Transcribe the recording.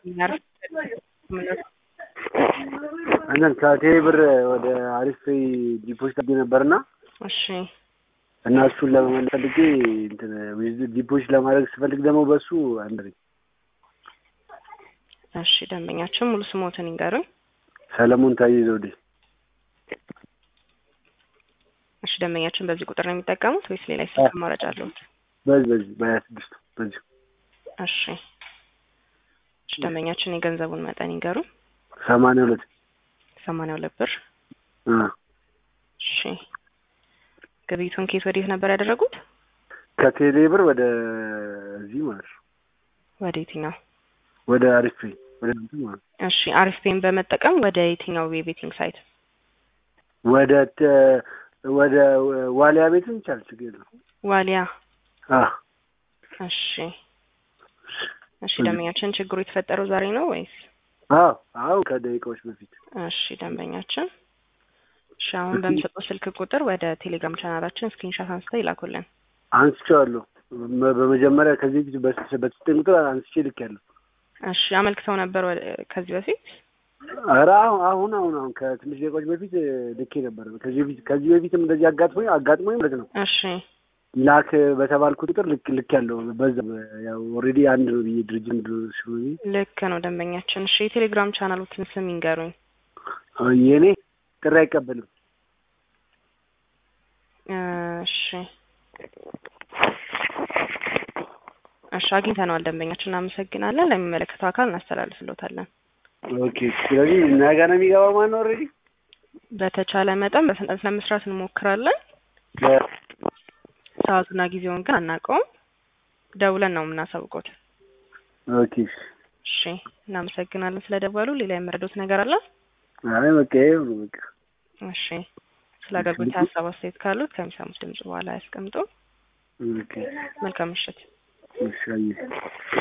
አንተን ከቴብር ወደ አሪፍ ዲፖዚት አድርጌ ነበርና እሺ እና እሱን ለመመለስ ፈልጌ እንትን ዲፖዚት ለማድረግ ስፈልግ ደግሞ በሱ አንደረኝ። እሺ ደንበኛችን ሙሉ ስሞትን ይንገሩኝ። ሰለሞን ታዬ ዘውዴ። እሺ ደንበኛችን በዚህ ቁጥር ነው የሚጠቀሙት ወይስ ሌላ ስልክ አማራጭ አለዎት? በዚህ በ26 በዚህ። እሺ ደንበኛችን የገንዘቡን መጠን ይንገሩኝ። 82 ብር። እሺ ግብይቱን ከየት ወዴት ነበር ያደረጉት? ከቴሌ ብር ወደ እዚህ ማለት ነው። ወደ የትኛው? ወደ አሪፍ ወደ እንትን ማለት። እሺ አሪፍ ፔይን በመጠቀም ወደ የትኛው የቤቲንግ ሳይት? ወደ ዋሊያ ቤትም ይቻላል፣ ችግር የለውም። ዋሊያ። እሺ ደንበኛችን ችግሩ የተፈጠረው ዛሬ ነው ወይስ? አዎ ከደቂቃዎች በፊት። እሺ ደንበኛችን አሁን በምሰጠው ስልክ ቁጥር ወደ ቴሌግራም ቻናላችን ስክሪንሾት አንስተው ይላኩልን። አንስቼዋለሁ። በመጀመሪያ ከዚህ በስልክ ቁጥር አንስቼ ልኬያለሁ። እሺ አመልክተው ነበር ከዚህ በፊት? ኧረ አሁን ከትንሽ ደቂቃዎች በፊት ልኬ ነበር። ከዚህ በፊትም እንደዚህ አጋጥሞኝ ማለት ነው። እሺ ላክ በተባልኩት ቁጥር ልክ ያለው በዛ ያው ኦሬዲ አንድ ነው ብዬ ድርጅት ስለሆነ ልክ ነው ደንበኛችን። እሺ የቴሌግራም ቻናሉን ስም ይንገሩኝ። የኔ ጥሪ አይቀበልም። እሺ አግኝተነዋል ደንበኛችን፣ እናመሰግናለን። ለሚመለከተው አካል እናስተላልፍልዎታለን። ኦኬ ስለዚህ ነገ ነው የሚገባው ማለት ነው። ኦሬዲ በተቻለ መጠን በፍጥነት ለመስራት እንሞክራለን። ሰዓቱና ጊዜውን ግን አናውቀውም። ደውለን ነው የምናሳውቀው። ኦኬ እሺ እናመሰግናለን ስለደወሉ። ሌላ የምረዱት ነገር አለ? አይ በቃ። እሺ ስላደረጉት ሀሳብ አስተያየት ካሉት ከሚሰሙት ድምጽ በኋላ ያስቀምጡ። ኦኬ መልካም ምሽት። እሺ